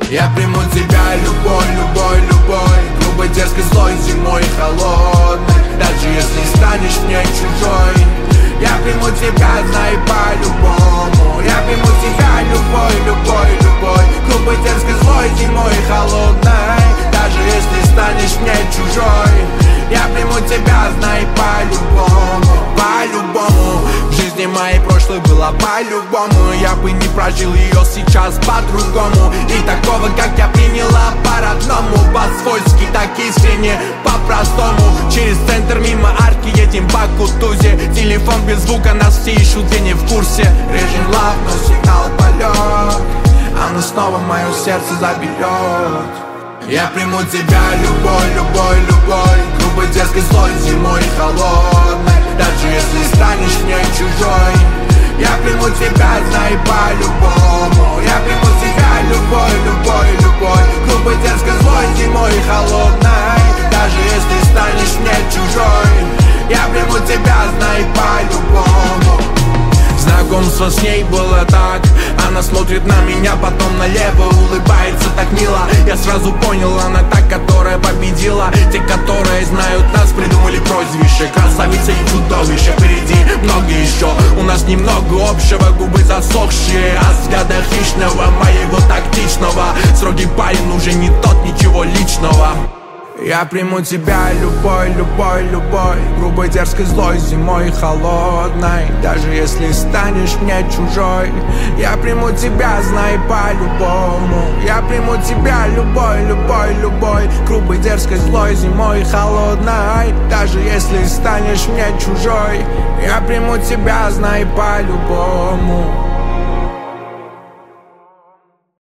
Я приму тебя любой, любой, любой, грубой, дерзкой, злой, зимой и холодной. Даже если станешь мне чужой, я приму тебя, знай, по-любому. Я приму тебя любой, любой, любой, грубой, дерзкой, злой, зимой и холодной. Даже если станешь мне чужой, я приму тебя, знай, по-любому, по-любому. В жизни моей прошлой было по-любому. Я бы не прожил ее сейчас по-другому. И такого, как я, приняла по-родному, по-свойски, так искренне, по-простому. Через центр мимо арки едем по Кутузе. Телефон без звука, нас все ищут, где не в курсе. Режем лав, но сигнал полет. Она снова мое сердце заберет. Я приму тебя любой, любой, любой, грубой, дерзкой, злой, зимой и холодной. Даже если станешь мне чужой, я приму тебя, знай, по-любому. Я приму тебя любой, любой, любой, грубой, дерзкой, злой, зимой и холодной. Даже если станешь мне чужой, я приму тебя, знай, по-любому. Знакомство с ней было так. Она смотрит на меня, потом налево, улыбается так мило. Я сразу понял, она та, которая победила. Те, которые знают нас, придумали прозвище красавица и чудовище. Впереди много еще, у нас немного общего. Губы засохшие от взгляда хищного, моего тактичного. Строгий парень уже не тот, ничего личного. Я приму тебя любой, любой, любой, грубой, дерзкой, злой, зимой и холодной. Даже если станешь мне чужой, я приму тебя, знай, по-любому. Я приму тебя любой, любой, любой, грубой, дерзкой, злой, зимой и холодной. Даже если станешь мне чужой, я приму тебя, знай, по-любому.